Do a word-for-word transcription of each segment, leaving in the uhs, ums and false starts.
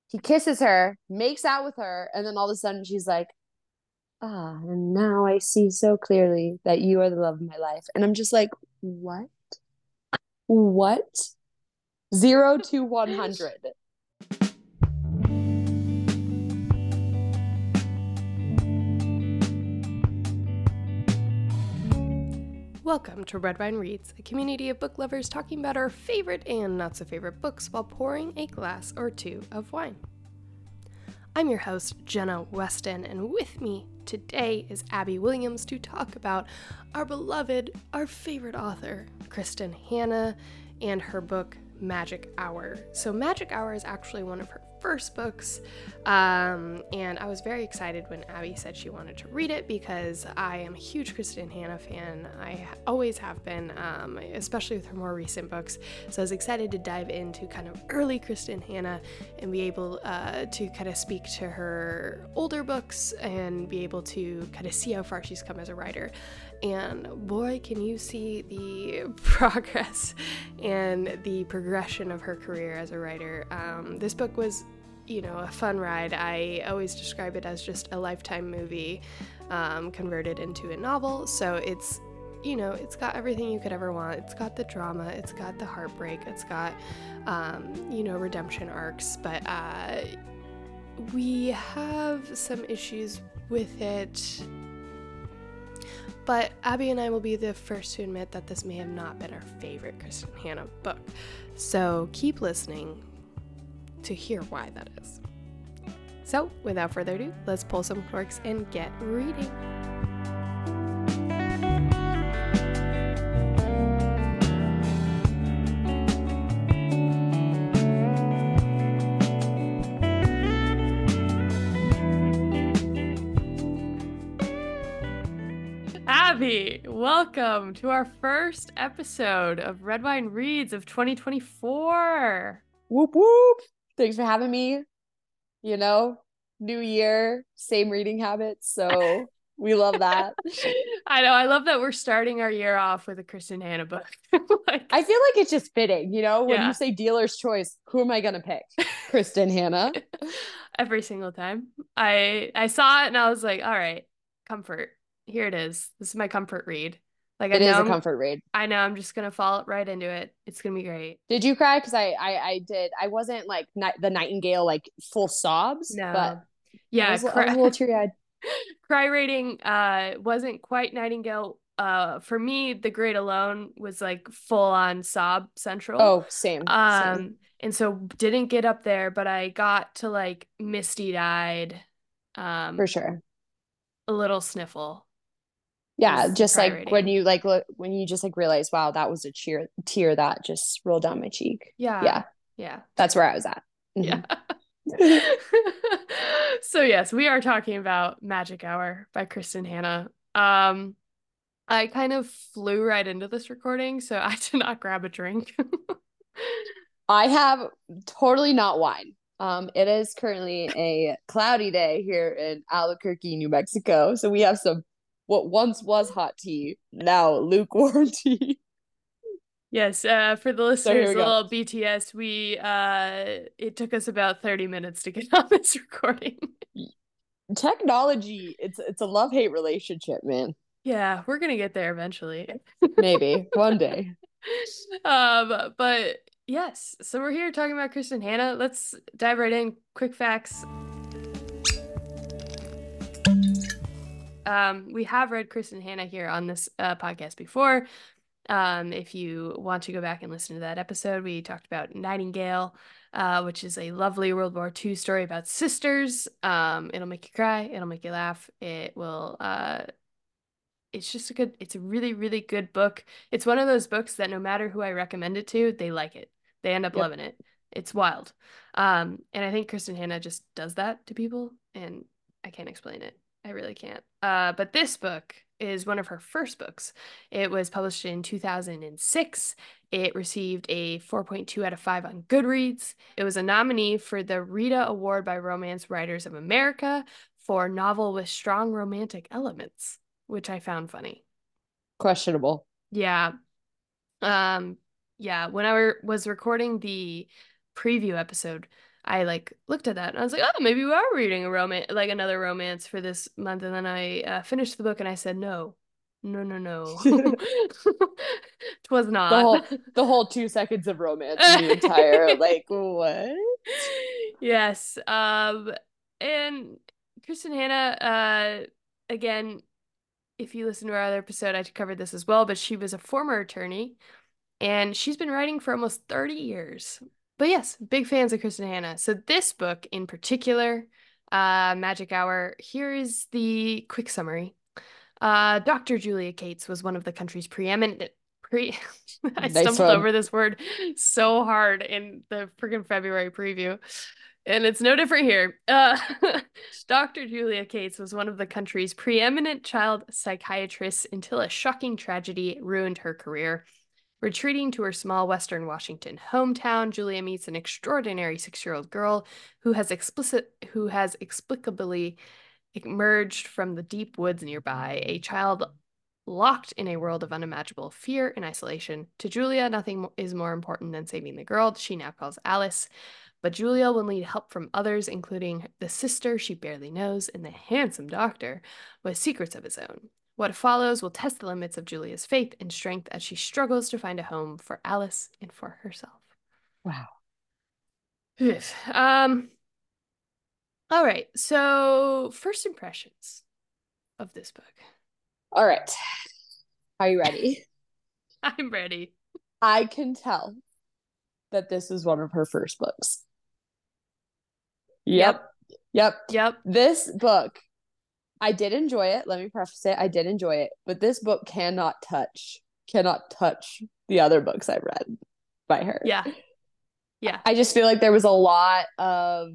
He kisses her, makes out with her, and then all of a sudden she's like, ah, and now I see so clearly that you are the love of my life. And I'm just like, what? What? Zero to one hundred. Welcome to Red Wine Reads, a community of book lovers talking about our favorite and not so favorite books while pouring a glass or two of wine. I'm your host, Jenna Weston, and with me today is Abby Williams to talk about our beloved, our favorite author, Kristin Hannah, and her book, Magic Hour. So Magic Hour is actually one of her first books, um, and I was very excited when Abby said she wanted to read it because I am a huge Kristin Hannah fan. I always have been, um, especially with her more recent books. So I was excited to dive into kind of early Kristin Hannah and be able uh, to kind of speak to her older books and be able to kind of see how far she's come as a writer. And boy, can you see the progress and the progression of her career as a writer. Um, this book was, you know, a fun ride. I always describe it as just a Lifetime movie um, converted into a novel. So it's, you know, it's got everything you could ever want. It's got the drama, it's got the heartbreak, it's got, um, you know, redemption arcs. But uh, we have some issues with it. But Abby and I will be the first to admit that this may have not been our favorite Kristin Hannah book. So keep listening to hear why that is. So without further ado, let's pull some corks and get reading. Abby, welcome to our first episode of Red Wine Reads of twenty twenty-four. Whoop whoop. Thanks for having me. You know, new year, same reading habits. So we love that. I know. I love that we're starting our year off with a Kristin Hannah book. like, I feel like it's just fitting, you know, when yeah. you say dealer's choice, who am I going to pick? Kristin Hannah. Every single time. I I saw it and I was like, all right, comfort. Here it is. This is my comfort read. Like, It I know is a I'm, comfort read. I know I'm just gonna fall right into it. It's gonna be great. Did you cry? Because I, I I did. I wasn't like ni- the Nightingale like full sobs, No. but yeah, I was, cry- I was a little teary eyed. Cry rating uh wasn't quite Nightingale. Uh, for me, The Great Alone was like full on sob central. Oh, same. Um, same. and so didn't get up there, but I got to like misty eyed. Um, For sure. A little sniffle. Yeah, just like rating. when you like look when you just like realize, wow, that was a cheer tear that just rolled down my cheek. Yeah. Yeah. Yeah. That's where I was at. Yeah. So yes, we are talking about Magic Hour by Kristin Hannah. Um, I kind of flew right into this recording, so I did not grab a drink. I have totally not wine. Um, it is currently a cloudy day here in Albuquerque, New Mexico. So we have some what once was hot tea, now lukewarm tea. Yes, uh, for the So listeners, here a we go. little B T S, we uh it took us about thirty minutes to get on this recording. Technology, it's it's a love-hate relationship, man. Yeah, we're gonna get there eventually. Maybe one day. Um, but yes, so we're here talking about Kristin Hannah. Let's dive right in. Quick facts. Um, we have read Kristin Hannah here on this uh, podcast before. Um, if you want to go back and listen to that episode, we talked about Nightingale, uh, which is a lovely World War Two story about sisters. Um, it'll make you cry. It'll make you laugh. It will, uh, it's just a good, it's a really, really good book. It's one of those books that no matter who I recommend it to, they like it. They end up Yep. loving it. It's wild. Um, and I think Kristin Hannah just does that to people, and I can't explain it. I really can't. Uh, but this book is one of her first books. It was published in two thousand six. It received a four point two out of five on Goodreads. It was a nominee for the Rita Award by Romance Writers of America for novel with strong romantic elements, which I found funny. Questionable. Yeah. Um, yeah, when I were, was recording the preview episode, I like looked at that and I was like, oh, maybe we are reading a romance, like another romance for this month. And then I uh, finished the book and I said, no, no, no, no. It was The not. whole the whole two seconds of romance in the entire like what? Yes. Um, and Kristen Hanna, uh, again, if you listen to our other episode, I covered this as well, but she was a former attorney and she's been writing for almost thirty years. But yes, big fans of Kristen Hanna. So this book in particular, uh, Magic Hour, here is the quick summary. Uh, Doctor Julia Cates was one of the country's preeminent pre I Nice stumbled one. over this word so hard in the freaking February preview. And it's no different here. Uh, Doctor Julia Cates was one of the country's preeminent child psychiatrists until a shocking tragedy ruined her career. Retreating to her small Western Washington hometown, Julia meets an extraordinary six-year-old girl who has explicit who has explicably emerged from the deep woods nearby, a child locked in a world of unimaginable fear and isolation. To Julia, nothing is more important than saving the girl she now calls Alice. But Julia will need help from others, including the sister she barely knows and the handsome doctor with secrets of his own. What follows will test the limits of Julia's faith and strength as she struggles to find a home for Alice and for herself. Wow. um. All right. So, first impressions of this book. All right. Are you ready? I'm ready. I can tell that this is one of her first books. Yep. Yep. Yep. This book, I did enjoy it. Let me preface it. I did enjoy it, but this book cannot touch, cannot touch the other books I've read by her. Yeah. Yeah. I just feel like there was a lot of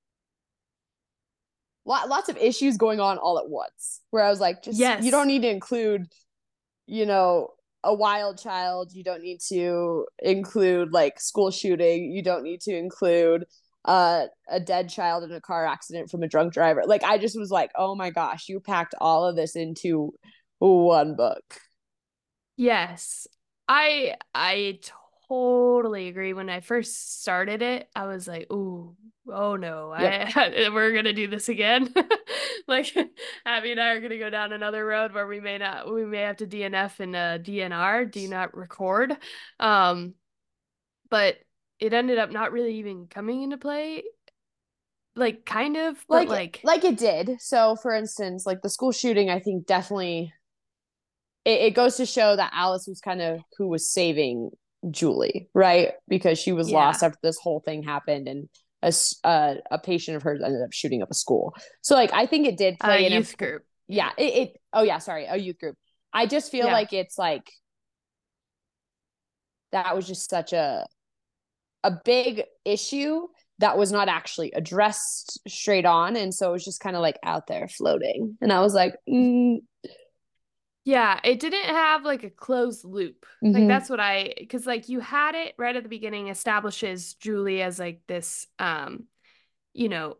lot, lots of issues going on all at once where I was like, just, yes. you don't need to include, you know, a wild child. You don't need to include like school shooting. You don't need to include uh, a dead child in a car accident from a drunk driver. Like, I just was like, oh my gosh, you packed all of this into one book. Yes. I I totally agree. When I first started it, I was like, ooh, oh no, yep. I we're gonna do this again. Like Abby and I are gonna go down another road where we may not we may have to D N F and uh, D N R, do not record. Um, but it ended up not really even coming into play. Like kind of, but like like like it did. So for instance, like the school shooting, I think definitely it, it goes to show that Alice was kind of who was saving Julie, right? Because she was yeah. lost after this whole thing happened, and a uh, a patient of hers ended up shooting up a school. So like I think it did play a in youth a group. Yeah, it, it oh yeah, sorry, a youth group. I just feel yeah. like it's like that was just such a a big issue that was not actually addressed straight on, and so it was just kind of like out there floating. And I was like, mm. yeah, it didn't have like a closed loop. Mm-hmm. Like that's what I, because like you had it right at the beginning, establishes Julie as like this, um, you know,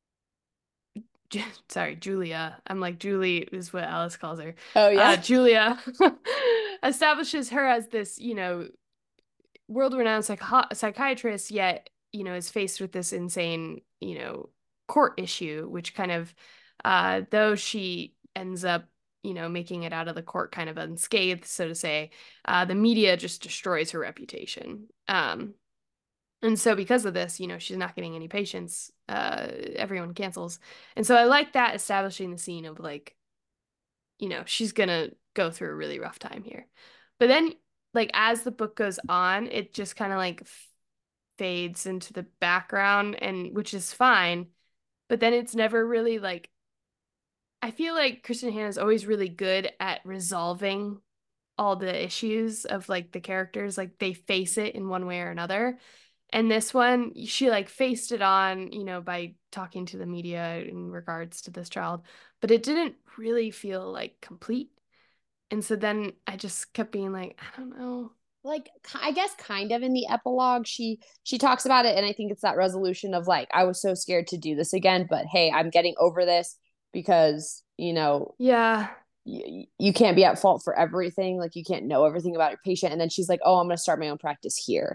sorry, Julia. I'm like, Julie is what Alice calls her. Oh yeah, uh, Julia establishes her as this, you know, world-renowned psych- psychiatrist, yet you know is faced with this insane, you know, court issue, which kind of, uh, though she ends up, you know, making it out of the court kind of unscathed, so to say, uh, the media just destroys her reputation. Um, and so because of this, you know, she's not getting any patients. Uh, everyone cancels. And so I like that, establishing the scene of like, you know, she's gonna go through a really rough time here. But then, like, as the book goes on, it just kind of like f- fades into the background, and which is fine. But then it's never really like, I feel like Kristen Hanna is always really good at resolving all the issues of like the characters. Like they face it in one way or another. And this one, she like faced it on, you know, by talking to the media in regards to this child, but it didn't really feel like complete. And so then I just kept being like, I don't know. Like, I guess kind of in the epilogue, she she talks about it. And I think it's that resolution of like, I was so scared to do this again, but hey, I'm getting over this because, you know, yeah, you, you can't be at fault for everything. Like you can't know everything about your patient. And then she's like, oh, I'm going to start my own practice here.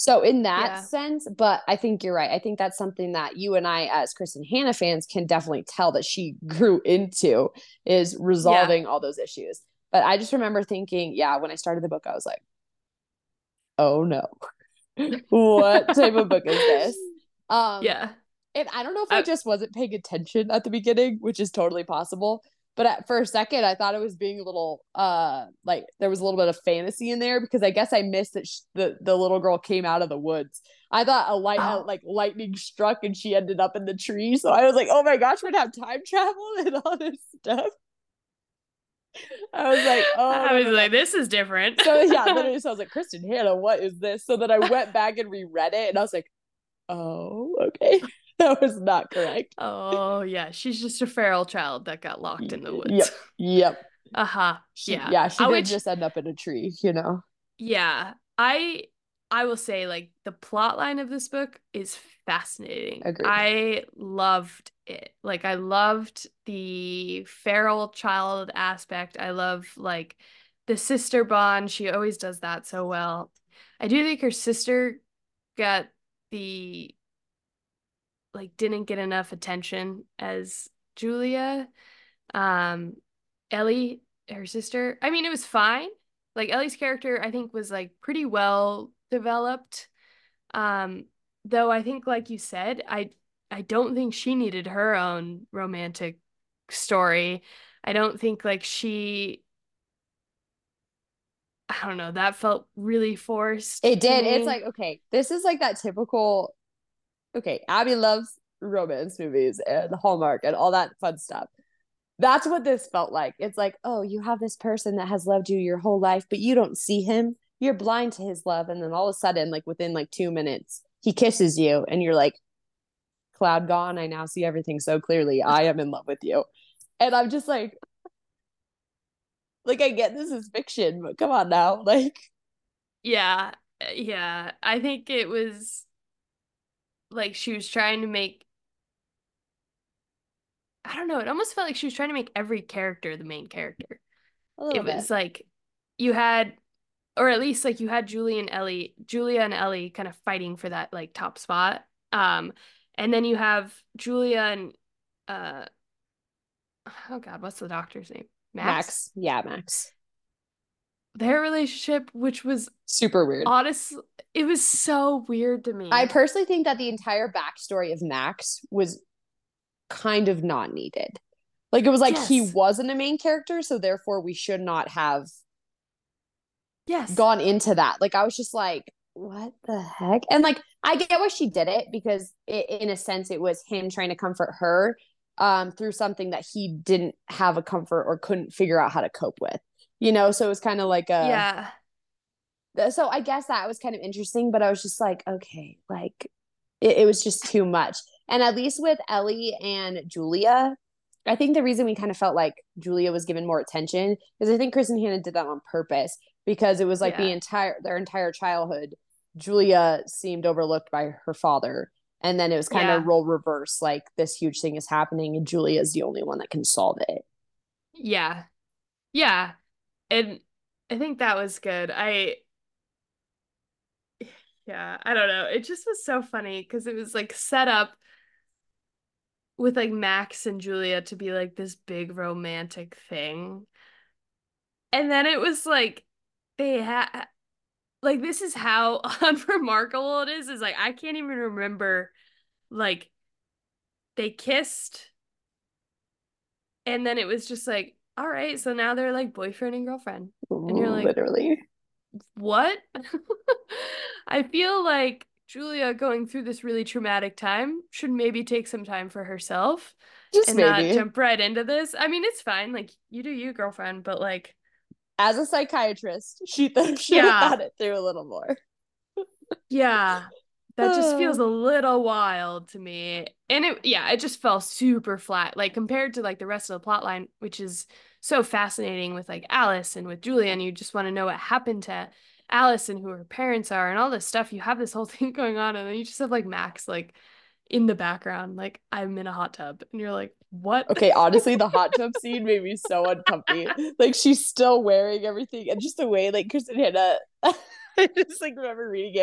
So in that Yeah. sense, but I think you're right. I think that's something that you and I, as Kristen Hannah fans, can definitely tell that she grew into, is Yeah. resolving all those issues. But I just remember thinking, yeah, when I started the book, I was like, oh no, what type of book is this? Um, Yeah. and I don't know if I I, just wasn't paying attention at the beginning, which is totally possible. But at, for a second, I thought it was being a little, uh, like there was a little bit of fantasy in there because I guess I missed that sh- the the little girl came out of the woods. I thought a light, uh, oh. like lightning struck and she ended up in the tree. So I was like, oh my gosh, we're gonna have time travel and all this stuff. I was like, oh I no was no no. like, this is different. So yeah, literally, so I was like, Kristen Hannah, what is this? So then I went back and reread it, and I was like, oh, okay. That was not correct. Oh, yeah. She's just a feral child that got locked in the woods. Yep. Yep. Uh-huh. She Yeah. yeah, she I did which just end up in a tree, you know. yeah. I I will say like the plot line of this book is fascinating. Agreed. I loved it. Like I loved the feral child aspect. I love like the sister bond. She always does that so well. I do think her sister got the like didn't get enough attention as Julia. Um, Ellie, her sister. I mean, it was fine. Like Ellie's character, I think, was like pretty well developed. Um, though I think, like you said, I I don't think she needed her own romantic story. I don't think like she. I don't know. That felt really forced It to did. It's me. like, okay, this is like that typical, okay, Abby loves romance movies and Hallmark and all that fun stuff. That's what this felt like. It's like, oh, you have this person that has loved you your whole life, but you don't see him. You're blind to his love. And then all of a sudden, like within like two minutes, he kisses you and you're like, cloud gone. I now see everything so clearly. I am in love with you. And I'm just like, like I get this is fiction, but come on now. Like, Yeah, yeah. I think it was like she was trying to make I don't know, it almost felt like she was trying to make every character the main character. a It little bit. was like you had or at least like you had Julie and Ellie, Julia and Ellie kind of fighting for that like top spot. Um and then you have Julia and uh oh God, what's the doctor's name? Max? Max. Yeah, Max. Their relationship, which was Super weird. honest, it was so weird to I me. personally think that the entire backstory of Max was kind of not needed. Like it was like he Yes. wasn't a main character, so therefore we should not have Yes. gone into that. Like I was just like, what the heck? And like I get why she did it because it, in a sense it was him trying to comfort her um through something that he didn't have a comfort or couldn't figure out how to cope with. You know, so it was kind of like a Yeah. so I guess that was kind of interesting, but I was just like, okay, like it, it was just too much. And at least with Ellie and Julia, I think the reason we kind of felt like Julia was given more attention is I think Kristen Hanna did that on purpose because it was like the Yeah. entire their entire childhood, Julia seemed overlooked by her father. And then it was kind of Yeah. role reverse, like this huge thing is happening and Julia is the only one that can solve it. Yeah. Yeah. And I think that was good. I yeah, I don't know. It just was so funny because it was like set up with like Max and Julia to be like this big romantic thing. And then it was like they had like this is how unremarkable it is. Is like I can't even remember like they kissed and then it was just like, all right, so now they're like boyfriend and girlfriend. And you're like, Literally. what? I feel like Julia going through this really traumatic time should maybe take some time for herself Just and not maybe. jump right into this. I mean, it's fine. Like, you do you, girlfriend, but like, As a psychiatrist, she th- should have yeah, thought it through a little more. yeah, that just feels a little wild to me. And it, yeah, it just fell super flat. Like, compared to like the rest of the plot line, which is so fascinating with like Alice and with Julia, and you just want to know what happened to Alice and who her parents are and all this stuff. You have this whole thing going on, and then you just have like Max like in the background, like I'm in a hot tub, and you're like, what? Okay, honestly, the hot tub scene made me so uncomfy. Like she's still wearing everything, and just the way like Kristen Hannah, I just like remember reading it,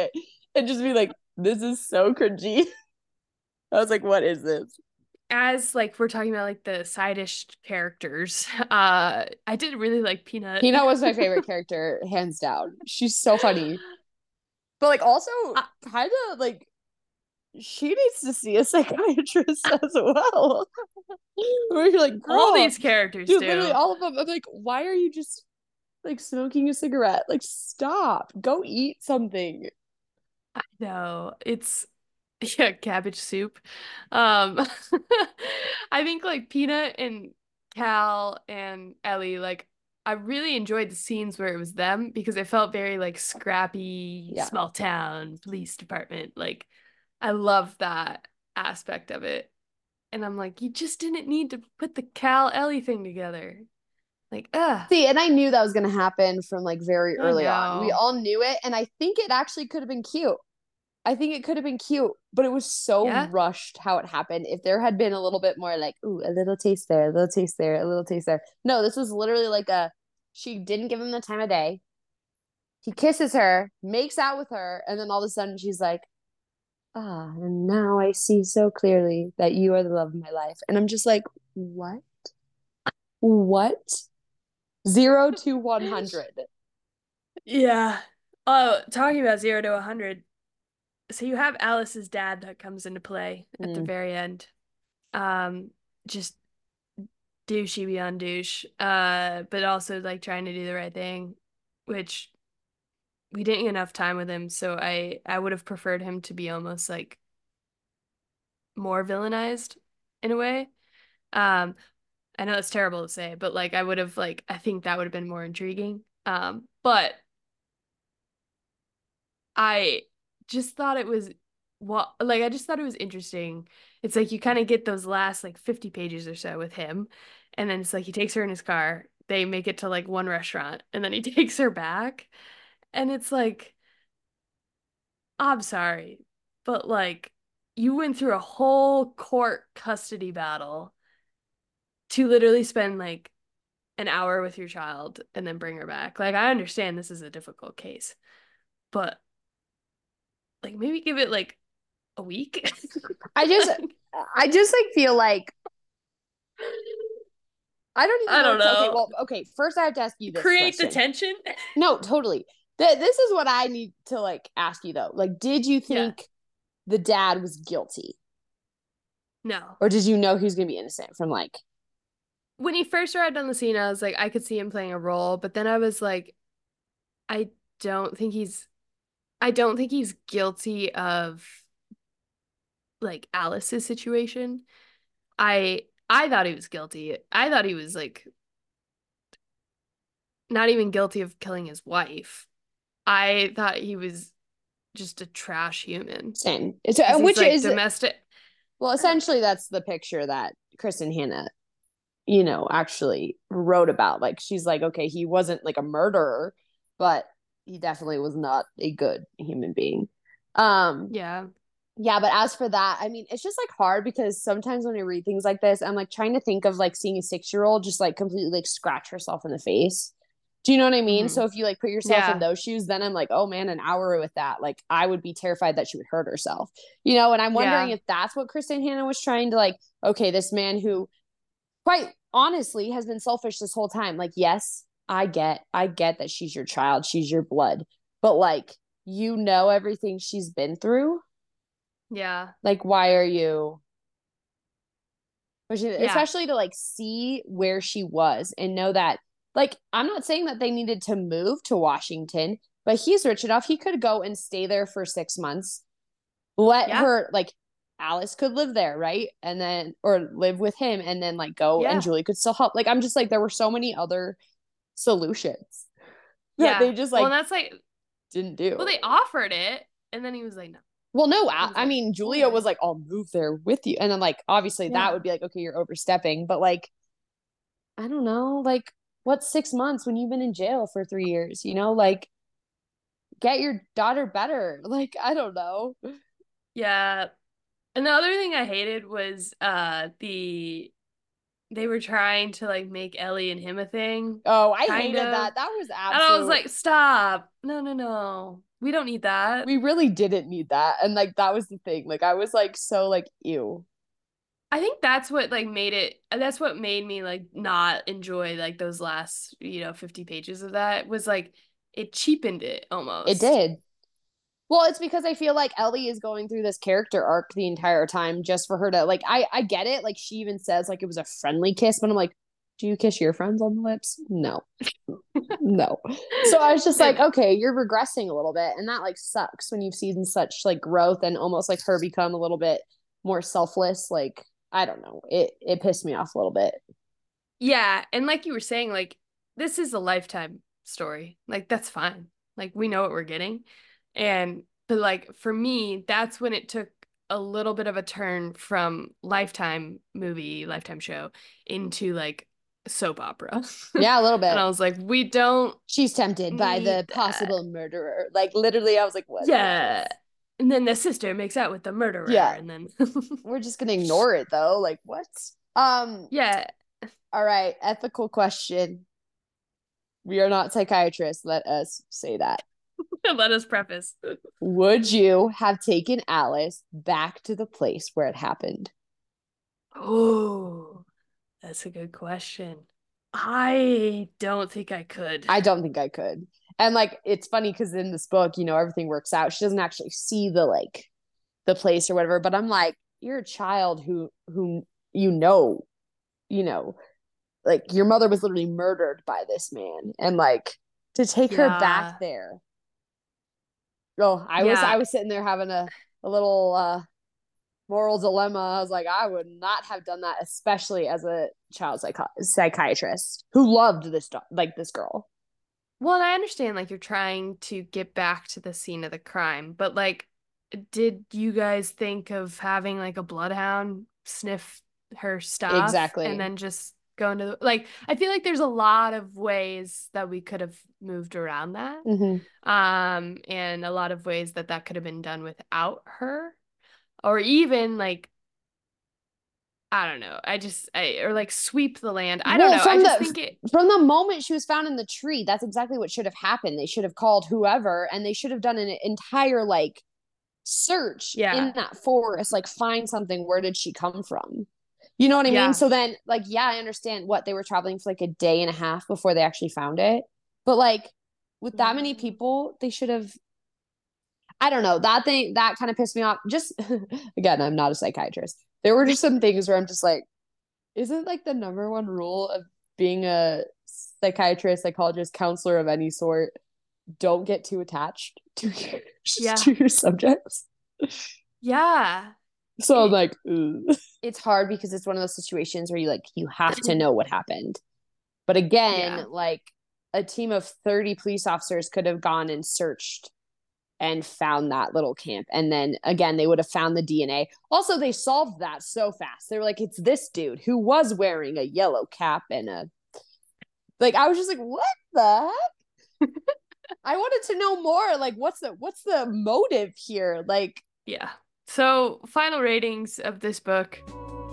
and just be like, this is so cringy. I was like, what is this? As like we're talking about like the side-ish characters, uh, I did really like Peanut. Peanut was my favorite character, hands down. She's so funny. But like also uh, kind of like she needs to see a psychiatrist as well. Where you're like, all girl, these characters dude, literally do. all of them. I'm like, why are you just like smoking a cigarette? Like, stop. Go eat something. I know it's yeah, cabbage soup. Um, I think like Peanut and Cal and Ellie, like I really enjoyed the scenes where it was them because it felt very like scrappy, Yeah. small town police department. Like I love that aspect of it. And I'm like, you just didn't need to put the Cal Ellie thing together. Like, ugh, See, and I knew that was going to happen from like very I early on. We know. all knew it. And I think it actually could have been cute. I think it could have been cute, but it was so Yeah, rushed how it happened. If there had been a little bit more like, ooh, a little taste there, a little taste there, a little taste there. No, this was literally like a, she didn't give him the time of day. He kisses her, makes out with her, and then all of a sudden she's like, ah, and now I see so clearly that you are the love of my life. And I'm just like, what? What? Zero to one hundred. yeah. Oh, talking about zero to a hundred. So you have Alice's dad that comes into play at the Mm. very end. Um, just douchey beyond douche. Uh, but also like trying to do the right thing, which we didn't get enough time with him, so I I would have preferred him to be almost like more villainized in a way. Um, I know it's terrible to say, but like I would have like I think that would have been more intriguing. Um, but I just thought it was well, like I just thought it was interesting. It's like you kind of get those last like fifty pages or so with him, and then it's like he takes her in his car. They make it to like one restaurant, and then he takes her back, and it's like I'm sorry, but like you went through a whole court custody battle to literally spend like an hour with your child and then bring her back. Like I understand this is a difficult case, but like maybe give it like a week. I just, I just like feel like I don't even I know don't what to. Okay, know. well, okay. First, I have to ask you this Create the question. tension. No, totally. Th- this is what I need to like ask you though. Like, did you Yeah. think the dad was guilty, No. or did you know he was gonna be innocent from like? When he first arrived on the scene, I was like, I could see him playing a role, but then I was like, I don't think he's I don't think he's guilty of like Alice's situation. I I thought he was guilty. I thought he was like not even guilty of killing his wife. I thought he was just a trash human Same. It's, uh, because he's which like is domestic. well, I don't know. essentially that's the picture that Kristen Hannah, you know, actually wrote about. Like, she's like, okay, he wasn't like a murderer, but he definitely was not a good human being. Um, Yeah. Yeah, but as for that, I mean, it's just like hard because sometimes when I read things like this, I'm like trying to think of like seeing a six year old just like completely like scratch herself in the face. Do you know what I mean? Hmm. So if you like put yourself in Yeah. those shoes, then I'm like, oh man, an hour with that. Like I would be terrified that she would hurt herself, you know? And I'm wondering Yeah. if that's what Kristen Hannah was trying to like, okay, this man who quite honestly has been selfish this whole time. Like, yes, I get, I get that she's your child, she's your blood, but like, you know, everything she's been through. Yeah. Like, why are you which is Yeah. especially to like see where she was and know that like I'm not saying that they needed to move to Washington, but he's rich enough he could go and stay there for six months. Let Yeah. her like Alice could live there, right? And then or live with him and then like go and Yeah. Julie could still help. Like I'm just like there were so many other solutions that Yeah. they just Well, like and that's like, didn't well, do. they offered it, and then he was like, no. Well, no, I I, was I like, mean, Julia was okay. like, I'll move there with you. And then, like, obviously, that Yeah. would be like, okay, you're overstepping. But, like, I don't know, like what's six months when you've been in jail for three years? You know, like get your daughter better. Like I don't know. Yeah. And the other thing I hated was uh the they were trying to like make Ellie and him a thing, Oh, I kind hated of. that. That was And I was absolute. like, stop. No, no, no. We don't need that. We really didn't need that. And like that was the thing. Like I was like so like ew. I think that's what like made it that's what made me like not enjoy like those last, you know, fifty pages of that was like it cheapened it It almost. did. Well, it's because I feel like Ellie is going through this character arc the entire time just for her to like I I get it. Like she even says like it was a friendly kiss, but I'm like, do you kiss your friends on the lips? No. No. So I was just I like, know. okay, you're regressing a little bit. And that like sucks when you've seen such like growth and almost like her become a little bit more selfless. Like, I don't know. It it pissed me off a little bit. Yeah, and like you were saying, like this is a Lifetime story. Like that's fine. Like we know what we're getting. And but like for me, that's when it took a little bit of a turn from Lifetime movie, Lifetime show into like soap opera. Yeah, a little And bit. I was like, we don't She's tempted by the need that. possible murderer. Like literally, I was like, what is Yeah. this? And then the sister makes out with the murderer Yeah. and then We're just gonna ignore it though. Like, what? Um, yeah, all right, ethical question. We are not psychiatrists. Let us say that. let us preface. Would you have taken Alice back to the place where it happened? Oh, that's a good question. I don't think I could. I don't think I could. And like it's funny because in this book, you know, everything works out. She doesn't actually see the like the place or whatever, but I'm like, you're a child who who you know, you know, like your mother was literally murdered by this man. And like to take her back Yeah. there. Oh, I was I Yeah. was sitting there having a, a little uh moral dilemma. I was like, I would not have done that, especially as a child psychi- psychiatrist who loved this do- like this girl. Well, and I understand like you're trying to get back to the scene of the crime, but like, did you guys think of having like a bloodhound sniff her stuff and Exactly. then just go into the, like, I feel like there's a lot of ways that we could have moved around that. Mm-hmm. Um, and a lot of ways that that could have been done without her, or even like I don't know. I just I or like sweep the land. I don't Well, know. I from just the think it from the moment she was found in the tree, that's exactly what should have happened. They should have called whoever, and they should have done an entire like search in yeah. that forest, like find something. Where did she come from? You know what I mean? Yeah. So then, like, yeah, I understand what they were traveling for like a day and a half before they actually found it, but like with that many Mm. people, they should have. I don't know. That thing that kind of pissed me off. Just again, I'm not a psychiatrist. There were just some things where I'm just like, isn't like the number one rule of being a psychiatrist, psychologist, counselor of any sort, don't get too attached to your, Yeah. to your subjects. Yeah. So I'm It, like, ugh. It's hard because it's one of those situations where you like you have to know what happened. But again, yeah. like a team of thirty police officers could have gone and searched and found that little camp. And then again, they would have found the D N A. Also, they solved that so fast. They were like, it's this dude who was wearing a yellow cap and a like I was just like, what the heck? I wanted to know more. Like, what's the what's the motive here? Like, Yeah. So, final ratings of this book.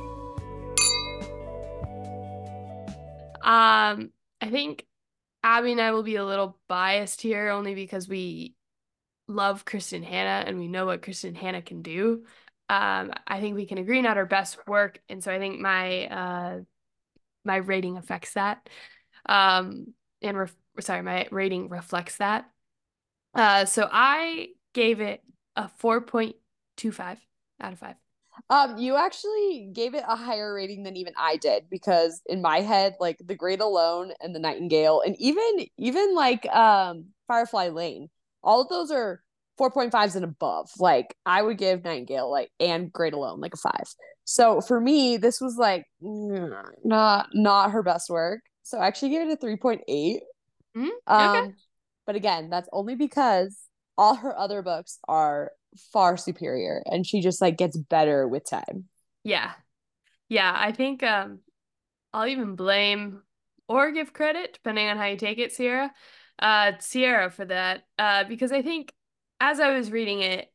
Um, I think Abby and I will be a little biased here only because we love Kristen Hanna and we know what Kristen Hanna can do. Um, I think we can agree not her best work, and so I think my uh my rating affects that. Um, and ref sorry, my rating reflects that. Uh, so I gave it a four point two five out of five. um, you actually gave it a higher rating than even I did because in my head, like The Great Alone and The Nightingale, and even even like um Firefly Lane, all of those are four point fives and above. Like I would give Nightingale like and Great Alone like a five. So for me, this was like mm, not not her best work. So I actually gave it a three point eight. Mm, okay. Um, but again, that's only because all her other books are far superior and she just like gets better with time. Yeah. Yeah, I think um I'll even blame or give credit, depending on how you take it, Sierra, uh, Sierra for that. Uh, because I think as I was reading it,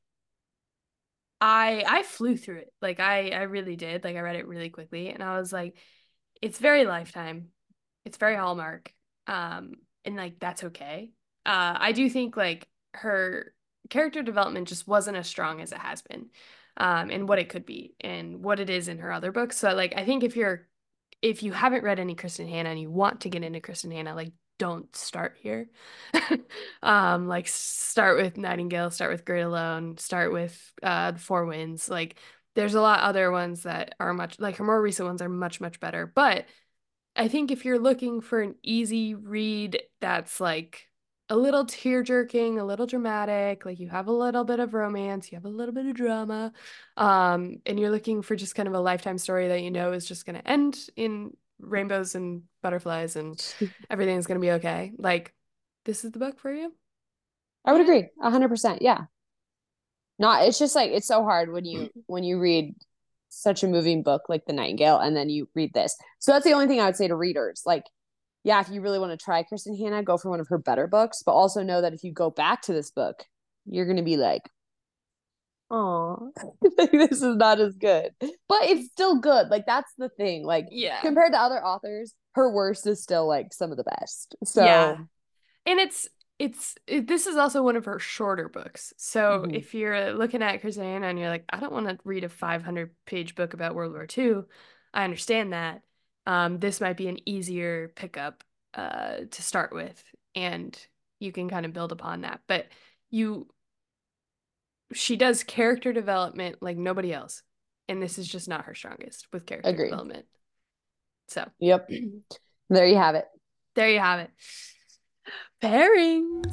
I I flew through it. Like I I really did. Like I read it really quickly and I was like, it's very Lifetime. It's very Hallmark. Um, and like that's okay. Uh, I do think like her character development just wasn't as strong as it has been, um, and what it could be and what it is in her other books. So like I think if you're if you haven't read any Kristen Hanna and you want to get into Kristen Hanna, like don't start here. um, like start with Nightingale, start with Great Alone, start with uh The Four Winds. Like there's a lot other ones that are much like her more recent ones are much, much better. But I think if you're looking for an easy read that's like a little tear jerking, a little dramatic, like you have a little bit of romance, you have a little bit of drama, um, and you're looking for just kind of a lifetime story that you know is just going to end in rainbows and butterflies and everything's going to be okay. Like, this is the book for you. I would Yeah. agree. A hundred percent. Yeah. Not, it's just like, it's so hard when you, when you read such a moving book like The Nightingale and then you read this. So that's the only thing I would say to readers. Like, yeah, if you really want to try Kristen Hanna, go for one of her better books, but also know that if you go back to this book, you're going to be like, oh, this is not as good. But it's still good. Like, that's the thing. Like, Yeah. compared to other authors, her worst is still like some of the best. So, Yeah. And it's it's it, this is also one of her shorter books. So mhm. if you're looking at Kristen Hanna and you're like, I don't want to read a five hundred page book about World War Two, I understand that. Um, this might be an easier pickup uh, to start with, and you can kind of build upon that. But you, she does character development like nobody else, and this is just not her strongest with character Agreed. development. So, Yep. There you have it. there you have it. Pairing.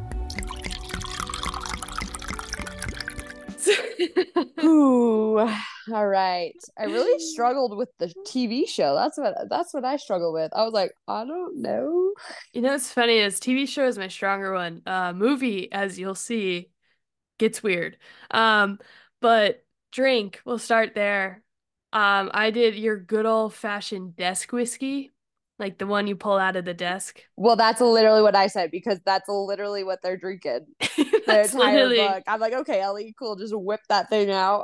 Ooh, all right. I really struggled with the T V show. That's what that's what I struggled with. I was like, I don't know. You know what's funny is T V show is my stronger one. Uh, movie, as you'll see, gets weird. Um, but drink, we'll start there. Um, I did your good old fashioned desk whiskey, like the one you pull out of the desk. Well, that's literally what I said because that's literally what they're drinking the That's entire literally, book. I'm like, okay, Ellie, cool, just whip that thing out.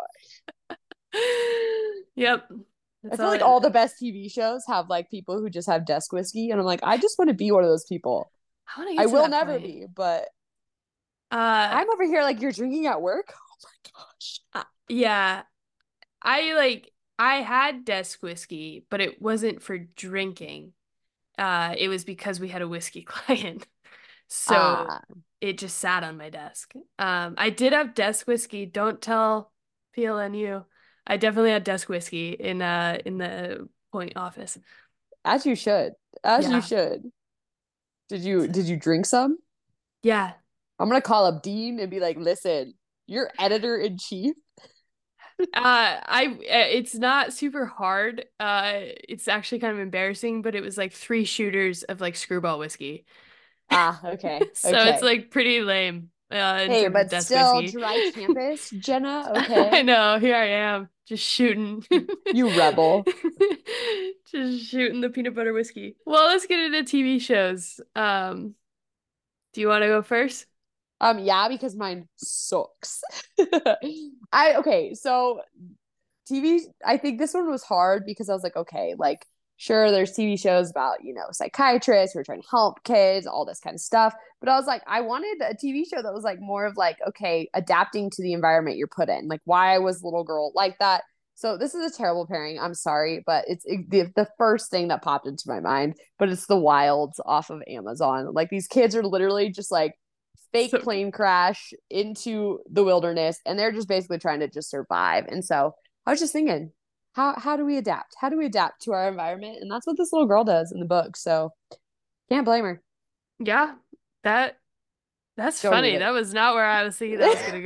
yep. I That's feel all like it. all the best T V shows have like people who just have desk whiskey, and I'm like, I just want to be one of those people. I want to I get to will that never point. be, but Uh, I'm over here like you're drinking at work. Oh my gosh. uh, yeah. I like I had desk whiskey, but it wasn't for drinking. Uh, it was because we had a whiskey client. So Ah, it just sat on my desk. Um, I did have desk whiskey. Don't tell P L N U. I definitely had desk whiskey in uh in the Point office. as you should. As you Yeah. should. Did you did you drink some? Yeah. I'm gonna call up Dean and be like, listen, you're editor in chief. Uh I it's not super hard. Uh it's actually kind of embarrassing, but it was like three shooters of like screwball whiskey. Ah, okay, So it's okay. like pretty lame uh in Hey, terms of but desk still whiskey. dry campus, Jenna. I Okay, know, here I am, just shooting. you rebel. Just shooting the peanut butter whiskey. Well, let's get into T V shows. Um, do you want to go first? Um, yeah, because mine sucks. I okay, so T V, I think this one was hard because I was like, okay, like sure, there's T V shows about, you know, psychiatrists who are trying to help kids, all this kind of stuff. But I was like, I wanted a T V show that was like more of like, okay, adapting to the environment you're put in. Like, why was little girl like that? So this is a terrible pairing. I'm sorry, but it's it, the, the first thing that popped into my mind. But it's The Wilds off of Amazon. Like these kids are literally just like fake So plane crash into the wilderness, and they're just basically trying to just survive. And so I was just thinking, how how do we adapt? How do we adapt to our environment? And that's what this little girl does in the book. So can't blame her. yeah, that that's Don't need funny. it. That was not where I was thinking that was gonna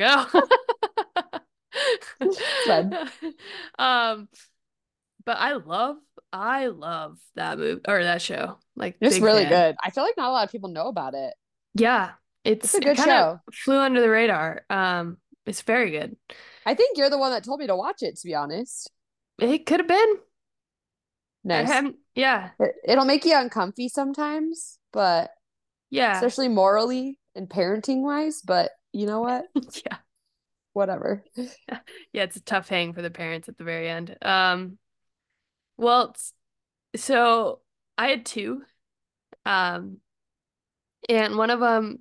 go. It's fun. Um, but I love I love that movie or that show. Like It's big really fan. good. I feel like not a lot of people know about it. Yeah, It's it's a it good kind of show. flew under the radar. Um, it's very good. I think you're the one that told me to watch it, to be honest. It could have been. I Nice. hadn't, yeah, It, it'll make you uncomfy sometimes, but yeah, especially morally and parenting wise. But you know what? yeah, Whatever. yeah. It's a tough hang for the parents at the very end. Um, well, it's- so I had two, um, and one of them.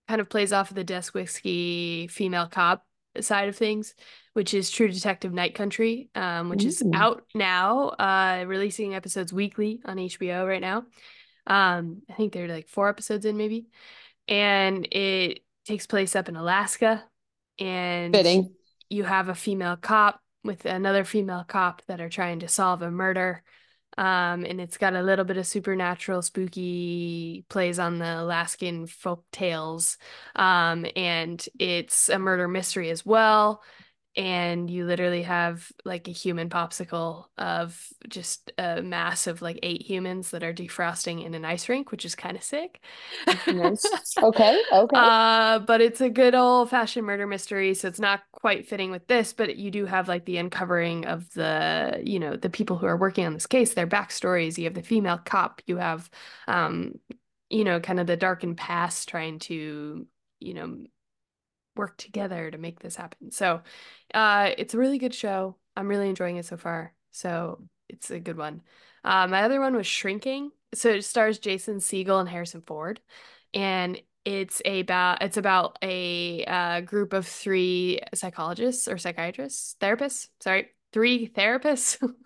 kind of plays off of the Desk Whiskey female cop side of things, which is True Detective Night Country, um, which is Ooh. out now, uh, releasing episodes weekly on H B O right now. Um, I think they're like four episodes in maybe, and it takes place up in Alaska, and Fitting. you have a female cop with another female cop that are trying to solve a murder. Um, and it's got a little bit of supernatural, spooky plays on the Alaskan folk tales. Um, and it's a murder mystery as well. And you literally have like a human popsicle of just a mass of like eight humans that are defrosting in an ice rink, which is kind of sick. Nice. Okay. Okay. Uh, but it's a good old-fashioned murder mystery, so it's not quite fitting with this, but you do have like the uncovering of the, you know, the people who are working on this case, their backstories. You have the female cop, you have, um, you know, kind of the darkened past trying to, you know, work together to make this happen. So, uh, it's a really good show. I'm really enjoying it so far. So it's a good one. Uh, my other one was Shrinking. So it stars Jason Segel and Harrison Ford, and it's about it's about a uh, group of three psychologists or psychiatrists, therapists. Sorry, three therapists. uh,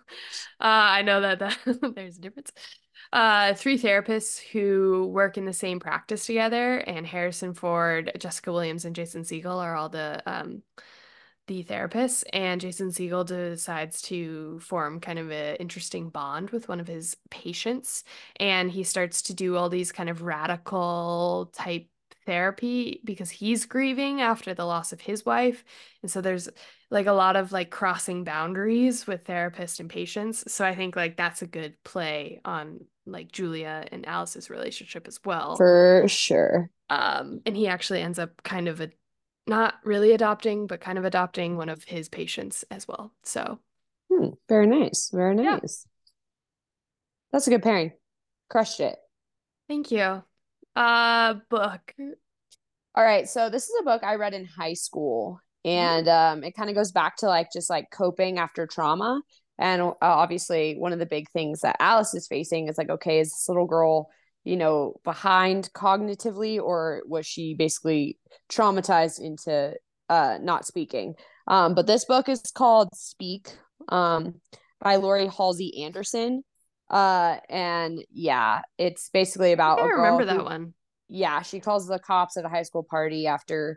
I know that, that there's a difference. Uh, three therapists who work in the same practice together, and Harrison Ford, Jessica Williams, and Jason Segel are all the um the therapists, and Jason Segel decides to form kind of an interesting bond with one of his patients, and he starts to do all these kind of radical type therapy because he's grieving after the loss of his wife. And so there's like a lot of like crossing boundaries with therapist and patients. So I think like that's a good play on like Julia and Alice's relationship as well. For sure. Um, and he actually ends up kind of a not really adopting, but kind of adopting one of his patients as well. So, Hmm. Very nice. Very yeah, nice. That's a good pairing. Crushed it. thank you. Uh, book. All right, so this is a book I read in high school, Mm. and um, it kind of goes back to like just like coping after trauma. And uh, obviously, one of the big things that Alice is facing is like, okay, is this little girl, you know, behind cognitively, or was she basically traumatized into uh, not speaking? Um, but this book is called Speak, um, by Lori Halsey Anderson. Uh, and yeah, it's basically I think about a I remember girl that who, one. yeah, she calls the cops at a high school party after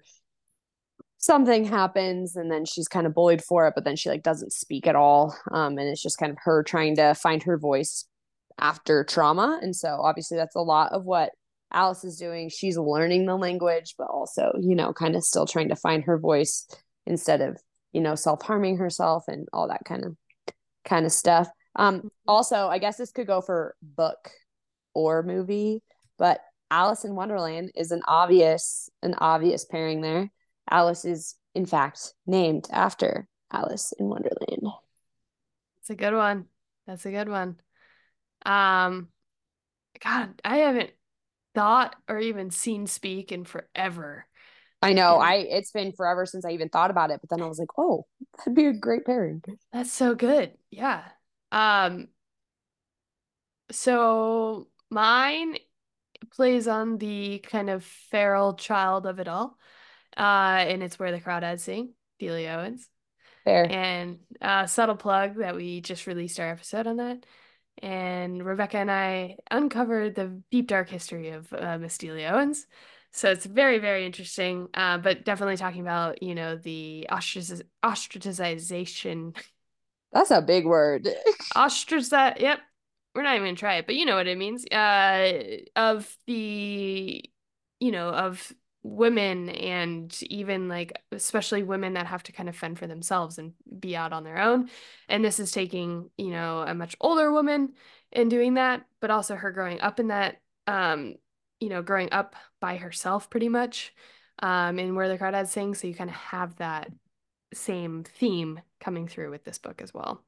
something happens, and then she's kind of bullied for it, but then she like doesn't speak at all. Um, and it's just kind of her trying to find her voice after trauma. And so obviously that's a lot of what Alice is doing. She's learning the language, but also, you know, kind of still trying to find her voice instead of, you know, self-harming herself and all that kind of kind of stuff. Um, Mhm. also, I guess this could go for book or movie, but Alice in Wonderland is an obvious an obvious pairing there. Alice is in fact named after Alice in Wonderland. It's a good one. That's a good one. Um, God, I haven't thought or even seen Speak in forever. I know, I And it's been forever since I even thought about it, but then I was like, oh, that'd be a great pairing. that's so good. Yeah. Um, so mine plays on the kind of feral child of it all. Uh, and it's Where the Crawdads Sing, Delia Owens. Fair. And uh, subtle plug that we just released our episode on that. And Rebecca and I uncovered the deep dark history of uh, Miss Delia Owens. So it's very, very interesting. Uh, but definitely talking about, you know, the ostraciz ostracization, That's a big word. ostraciz. Yep, we're not even gonna try it, but you know what it means. Uh, of the, you know, of women and even like especially women that have to kind of fend for themselves and be out on their own. And this is taking, you know, a much older woman and doing that, but also her growing up in that, um, you know, growing up by herself pretty much, um, in Where the Crawdads Sing. So you kind of have that same theme coming through with this book as well.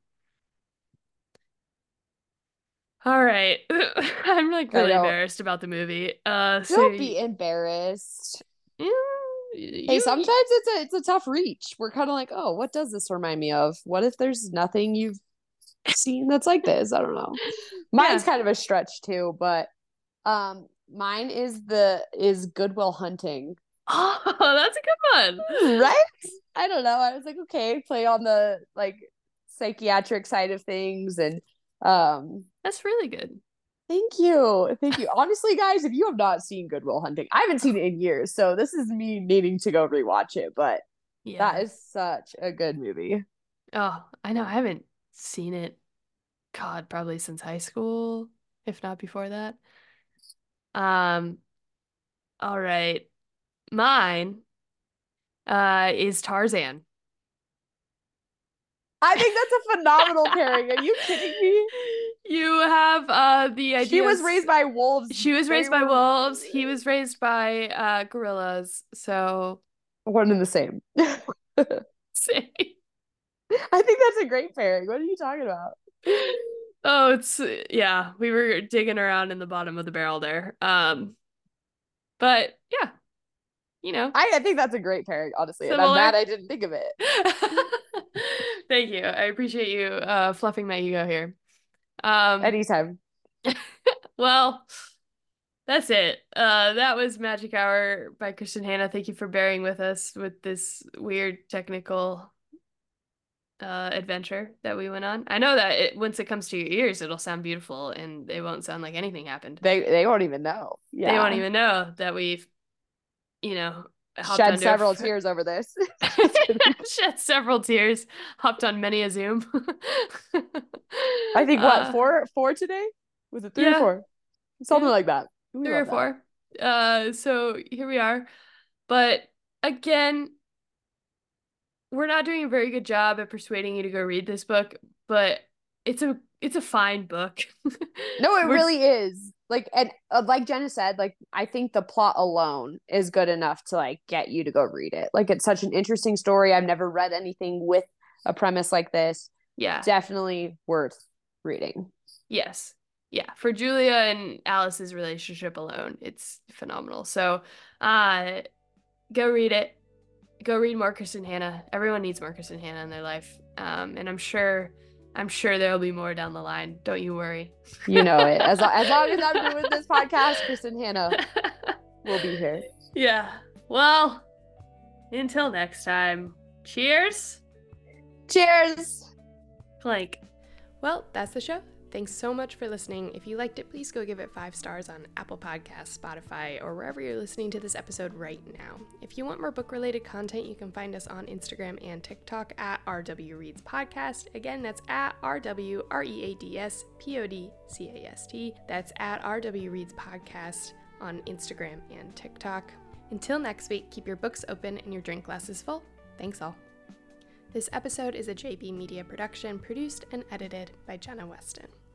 All right. I'm like I really know. embarrassed about the movie. Uh, so Don't y- be embarrassed. you, Hey, you, sometimes it's a it's a tough reach. We're kind of like, oh, what does this remind me of? What if there's nothing you've seen that's like this? I don't know. Mine's yeah. kind of a stretch too, but um, mine is the is Good Will Hunting. Oh, that's a good one. Right? I don't know. I was like, okay, play on the like psychiatric side of things. And um That's really good. thank you. Thank you. Honestly, guys, if you have not seen Good Will Hunting, I haven't seen it in years, so this is me needing to go rewatch it, but Yeah. that is such a good movie. Oh, I know. I haven't seen it, God, probably since high school, if not before that. Um, all right. Mine uh is Tarzan. I think that's a phenomenal pairing. Are you kidding me? You have uh the She was ideas. raised by wolves. She was They raised by were wolves. He was raised by uh gorillas. So one and the same. say. I think that's a great pairing. What are you talking about? Oh, it's yeah, we were digging around in the bottom of the barrel there. Um, but yeah, you know, I, I think that's a great pairing, honestly, and I'm similar. mad I didn't think of it. Thank you. I appreciate you uh fluffing my ego here. Um, Anytime. well, that's it. Uh, that was Magic Hour by Kristen Hanna. Thank you for bearing with us with this weird technical uh adventure that we went on. I know that it, once it comes to your ears, it'll sound beautiful and it won't sound like anything happened. They they won't even know. They won't Yeah. even know that we've, you know, hopped Shed onto a several f- tears over this. Just kidding. shed several tears, hopped on many a Zoom. I think what, uh, four four today? Was it three or yeah, four? Something yeah, like that. We three or love that. four. Uh, so here we are. But again, we're not doing a very good job at persuading you to go read this book, but it's a it's a fine book. No, it We're really is. Like, and uh, like Jenna said, like I think the plot alone is good enough to like get you to go read it. Like it's such an interesting story. I've never read anything with a premise like this. yeah, Definitely worth reading. yes. Yeah, for Julia and Alice's relationship alone, it's phenomenal. So, uh go read it. Go read Marcus and Hannah. Everyone needs Marcus and Hannah in their life. Um, and I'm sure I'm sure there'll be more down the line. Don't you worry. You know it. As, lo- as long as I'm doing this podcast, Kristen Hannah will be here. Yeah. Well, until next time. Cheers. Cheers. Clank. Well, that's the show. Thanks so much for listening. If you liked it, please go give it five stars on Apple Podcasts, Spotify, or wherever you're listening to this episode right now. If you want more book-related content, you can find us on Instagram and TikTok at R W Reads Podcast. Again, that's at R W R E A D S P O D C A S T. That's at R W Reads Podcast on Instagram and TikTok. Until next week, keep your books open and your drink glasses full. Thanks all. This episode is a J B Media production, produced and edited by Jenna Weston.